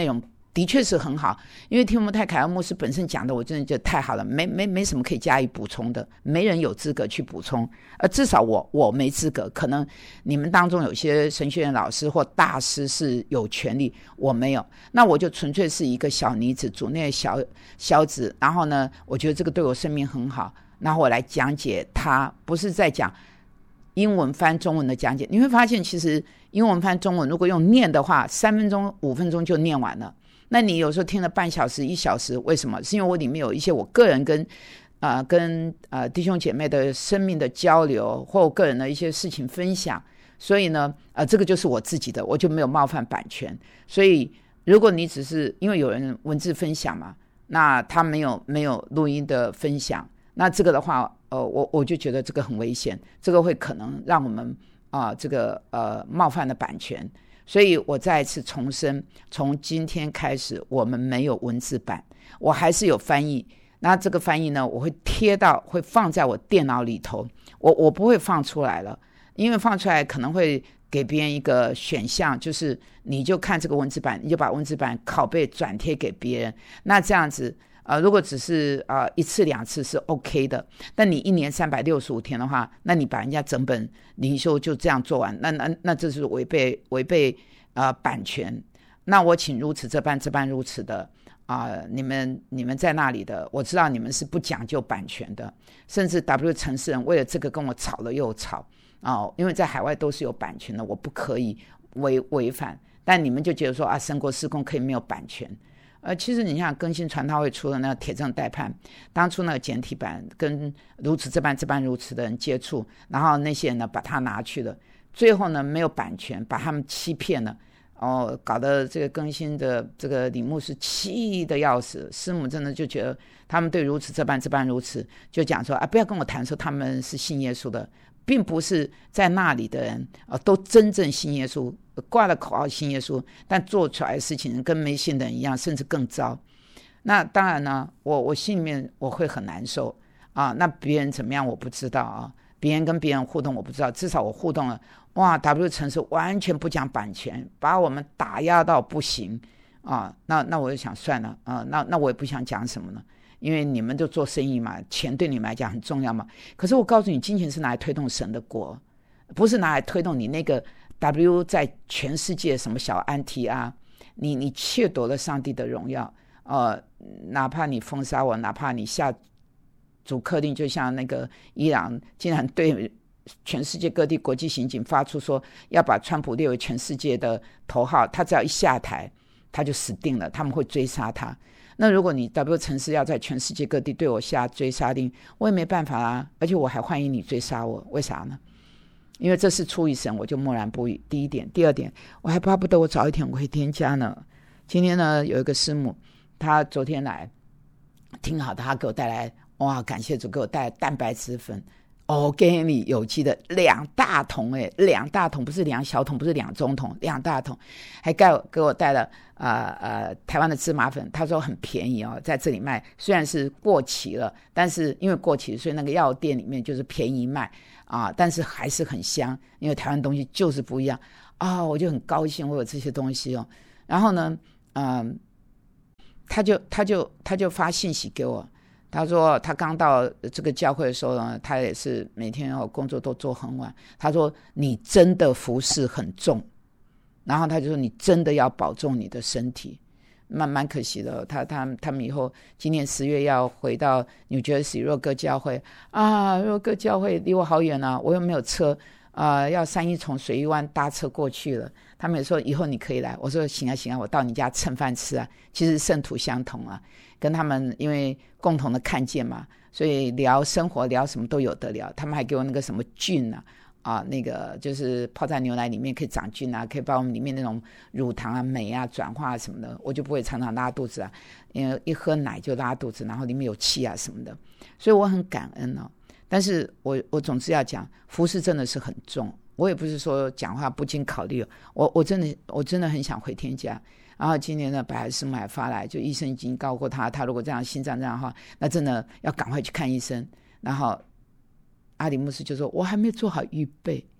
的确是很好，因为提摩太凯勒牧师本身讲的，我真的觉得太好了，没什么可以加以补充的，没人有资格去补充，至少我没资格，可能你们当中有些神学院老师或大师是有权利，我没有，那我就纯粹是一个小女子，主内小子，然后呢，我觉得这个对我生命很好，然后我来讲解它，不是在讲英文翻中文的讲解，你会发现其实英文翻中文如果用念的话，3分钟5分钟就念完了，那你有时候听了半小时1小时，为什么？是因为我里面有一些我个人跟弟兄姐妹的生命的交流，或我个人的一些事情分享，所以呢这个就是我自己的，我就没有冒犯版权。所以如果你只是因为有人文字分享嘛，那他没有录音的分享，那这个的话我就觉得这个很危险，这个会可能让我们这个冒犯了版权。所以我再一次重申，从今天开始我们没有文字版，我还是有翻译，那这个翻译呢，我会放在我电脑里头，我不会放出来了，因为放出来可能会给别人一个选项，就是你就看这个文字版，你就把文字版拷贝转贴给别人，那这样子如果只是1次2次是 OK 的，但你1年365天的话，那你把人家整本灵修就这样做完，那这是违背版权。那我请如此这般如此的你们在那里的，我知道你们是不讲究版权的，甚至 W 城市人为了这个跟我吵了又吵因为在海外都是有版权的，我不可以违反，但你们就觉得说神国事工可以没有版权。其实你像更新传道会出的那个铁证待判，当初那个简体版跟如此这般如此的人接触，然后那些人呢把它拿去了，最后呢没有版权，把他们欺骗了搞得这个更新的这个李牧是气得要死，师母真的就觉得他们对如此这般如此，就讲说不要跟我谈说他们是信耶稣的，并不是在那里的人都真正信耶稣，挂了口号信耶稣，但做出来的事情跟没信的人一样，甚至更糟。那当然呢，我心里面我会很难受那别人怎么样我不知道别人跟别人互动我不知道，至少我互动了W 城市完全不讲版权，把我们打压到不行那我就想算了那我也不想讲什么了，因为你们就做生意嘛，钱对你们来讲很重要嘛。可是我告诉你，金钱是拿来推动神的国，不是拿来推动你那个 W 在全世界什么小安提你窃夺了上帝的荣耀哪怕你封杀我，哪怕你下主克令，就像那个伊朗竟然对全世界各地国际刑警发出说要把川普列为全世界的头号，他只要一下台他就死定了，他们会追杀他。那如果你 W 城市要在全世界各地对我下追杀令，我也没办法而且我还欢迎你追杀我，为啥呢？因为这是出于神，我就默然不语。第一点。第二点，我还巴不得我早一天回天家呢。今天呢有一个师母，她昨天来挺好的，她给我带来感谢主给我带来蛋白质粉organic 有机的2大桶2大桶，不是2小桶，不是2中桶，2大桶，还给我带了台湾的芝麻粉，他说很便宜在这里卖，虽然是过期了，但是因为过期所以那个药店里面就是便宜卖但是还是很香，因为台湾东西就是不一样我就很高兴我有这些东西然后呢他就发信息给我，他说他刚到这个教会的时候呢，他也是每天工作都做很晚，他说你真的服事很重，然后他就说你真的要保重你的身体，蛮可惜的他们以后今年10月要回到New Jersey若歌教会若歌教会离我好远我又没有车要311从水域湾搭车过去了，他们也说以后你可以来，我说行啊，我到你家蹭饭吃其实圣徒相同跟他们因为共同的看见嘛，所以聊生活聊什么都有得聊，他们还给我那个什么菌那个就是泡在牛奶里面可以长菌可以把我们里面那种乳糖镁转化什么的，我就不会常常拉肚子因为一喝奶就拉肚子，然后里面有气什么的，所以我很感恩但是我总是要讲服事真的是很重，我也不是说讲话不经考虑我真的很想回天家。然后今年的白海师母还发来，就医生已经告过他如果这样心脏这样的话，那真的要赶快去看医生。然后阿里牧师就说我还没有做好预备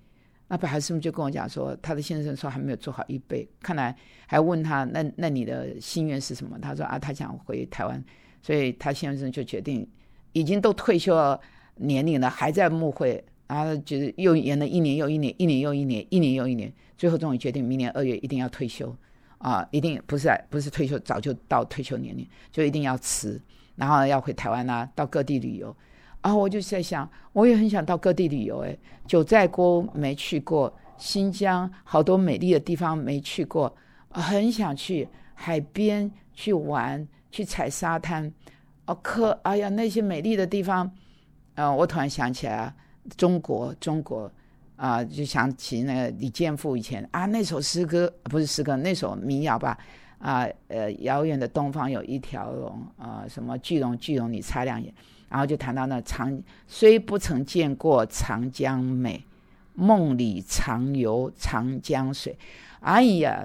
那白海师母就跟我讲说，他的先生说还没有做好预备，看来还问他那你的心愿是什么？他说他想回台湾，所以他先生就决定，已经都退休年龄了，还在牧会，然后就是又延了1年又1年，1年又1年，1年又1年，最后终于决定明年2月一定要退休一定不是退休，早就到退休年龄，就一定要辞，然后要回台湾到各地旅游。我就在想，我也很想到各地旅游，九寨沟没去过，新疆好多美丽的地方没去过，很想去海边去玩，去踩沙滩。哎呀，那些美丽的地方，我突然想起来中国就想起那个李健富以前那首诗歌，不是诗歌，那首民谣吧。遥远的东方有一条龙，什么巨龙巨龙你擦亮眼，然后就谈到那虽不曾见过长江美，梦里常游长江水。哎呀，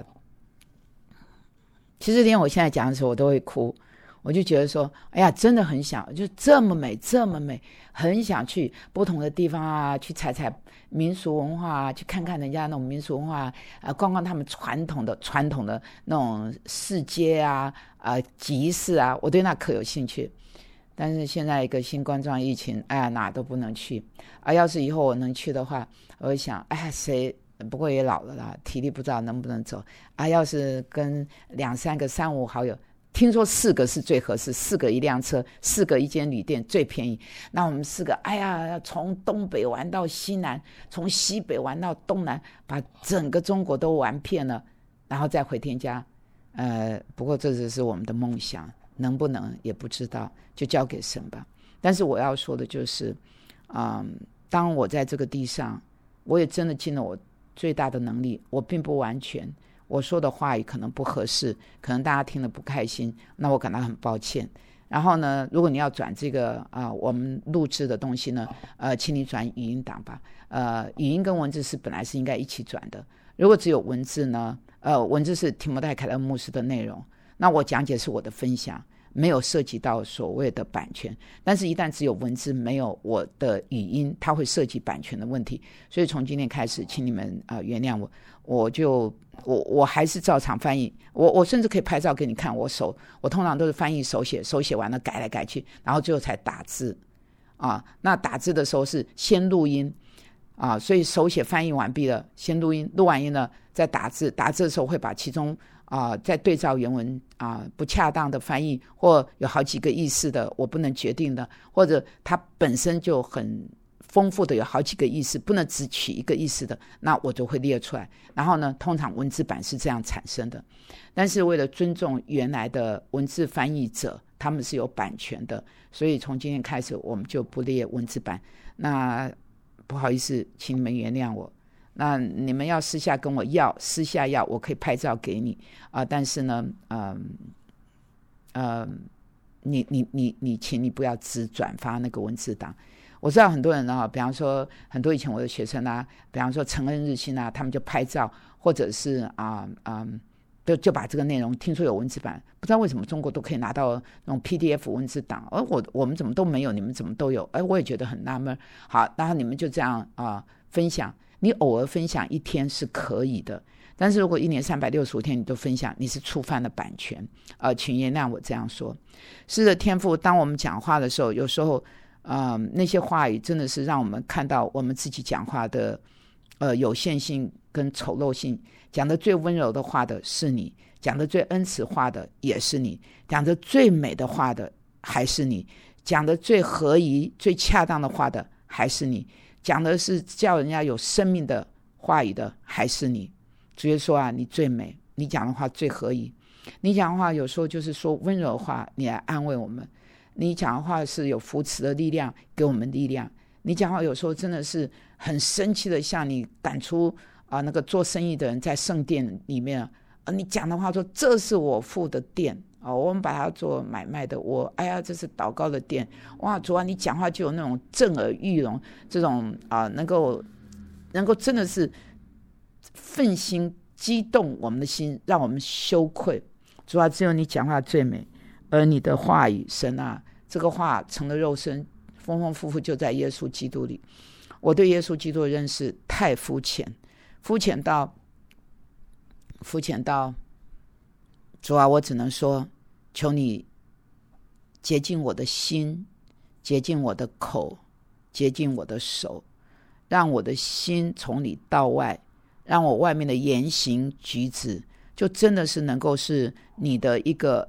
其实连我现在讲的时候我都会哭，我就觉得说，哎呀，真的很想，就这么美这么美，很想去不同的地方去踩踩民俗文化去看看人家那种民俗文化逛逛他们传统的那种市街集市我对那可有兴趣。但是现在一个新冠状疫情，哪都不能去要是以后我能去的话，我会想，谁不过也老了啦，体力不知道能不能走要是跟2-3个3-5好友，听说4个是最合适，4个一辆车，4个一间旅店最便宜。那我们4个，从东北玩到西南，从西北玩到东南，把整个中国都玩遍了，然后再回天家。不过这只是我们的梦想，能不能也不知道，就交给神吧。但是我要说的就是，当我在这个地上，我也真的尽了我最大的能力，我并不完全。我说的话语可能不合适，可能大家听了不开心，那我感到很抱歉。然后呢，如果你要转这个我们录制的东西呢，请你转语音档吧。语音跟文字是本来是应该一起转的。如果只有文字呢，文字是提摩太凯勒牧师的内容，那我讲解是我的分享，没有涉及到所谓的版权。但是一旦只有文字没有我的语音，它会涉及版权的问题。所以从今天开始，请你们原谅我还是照常翻译，我甚至可以拍照给你看，我通常都是翻译手写完了改来改去，然后最后才打字那打字的时候是先录音所以手写翻译完毕了，先录音，录完音了再打字，打字的时候会把其中再对照原文不恰当的翻译，或有好几个意思的我不能决定的，或者它本身就很丰富的有好几个意思，不能只取一个意思的，那我就会列出来。然后呢，通常文字版是这样产生的，但是为了尊重原来的文字翻译者，他们是有版权的，所以从今天开始我们就不列文字版。那不好意思，请你们原谅我。那你们要私下跟我私下要，我可以拍照给你但是呢你请你不要只转发那个文字档。我知道很多人比方说很多以前我的学生比方说承恩日新他们就拍照，或者是就把这个内容，听说有文字版，不知道为什么中国都可以拿到那种 PDF 文字档，而我们怎么都没有，你们怎么都有？我也觉得很纳闷。好，然后你们就这样分享，你偶尔分享1天是可以的，但是如果1年365天你都分享，你是触犯了版权。请原谅我这样说。是的，天父，当我们讲话的时候，有时候那些话语真的是让我们看到我们自己讲话的有限性跟丑陋性。讲的最温柔的话的是你，讲的最恩慈话的也是你，讲的最美的话的还是你，讲的最合宜最恰当的话的还是你，讲的是叫人家有生命的话语的还是你。主耶稣你最美，你讲的话最合宜，你讲的话有时候就是说温柔的话，你来安慰我们，你讲的话是有扶持的力量，给我们力量，你讲话有时候真的是很生气的，像你赶出那个做生意的人在圣殿里面你讲的话说这是我父的殿我们把它做买卖的，这是祷告的殿。哇，主你讲话就有那种震耳欲聋，这种能够真的是奋心激动我们的心，让我们羞愧。主只有你讲话最美，而你的话语神这个话成了肉身，丰丰富富就在耶稣基督里。 我对耶稣基督的认识太肤浅到主啊，我只能说求你洁净我的心，洁净我的口，洁净我的手，让我的心从里到外，让我外面的言行举止就真的是能够是你的一个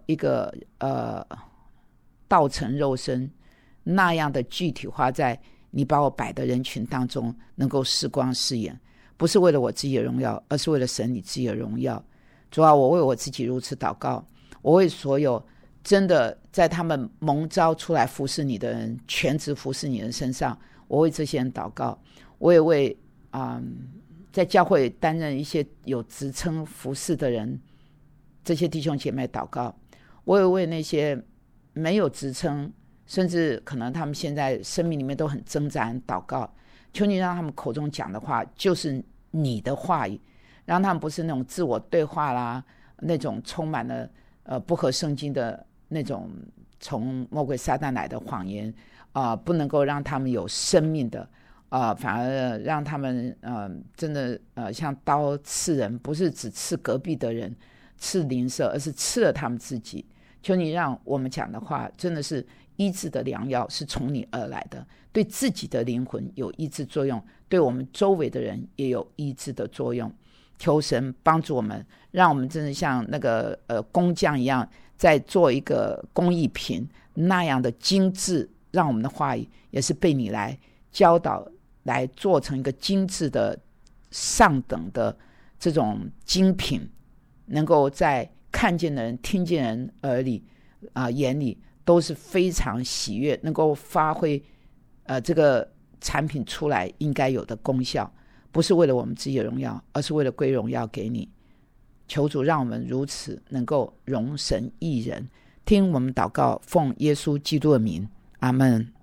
道成肉身那样的具体化，在你把我摆的人群当中能够视光视眼，不是为了我自己的荣耀，而是为了神你自己的荣耀。主啊，我为我自己如此祷告，我为所有真的在他们蒙召出来服侍你的人，全职服侍你的人身上，我为这些人祷告。我也为在教会担任一些有职称服侍的人，这些弟兄姐妹祷告。我也为那些没有职称，甚至可能他们现在生命里面都很挣扎祷告，求你让他们口中讲的话就是你的话语，让他们不是那种自我对话啦，那种充满了不合圣经的那种从魔鬼撒旦来的谎言不能够让他们有生命的反而让他们真的像刀刺人，不是只刺隔壁的人，刺邻舍，而是刺了他们自己。求你让我们讲的话真的是医治的良药，是从你而来的，对自己的灵魂有医治作用，对我们周围的人也有医治的作用。求神帮助我们，让我们真的像那个工匠一样，在做一个工艺品那样的精致，让我们的话语也是被你来教导，来做成一个精致的上等的这种精品，能够在看见的人听见人耳里眼里都是非常喜悦，能够发挥这个产品出来应该有的功效，不是为了我们自己的荣耀，而是为了归荣耀给你。求主让我们如此能够容神益人，听我们祷告，奉耶稣基督的名，阿们。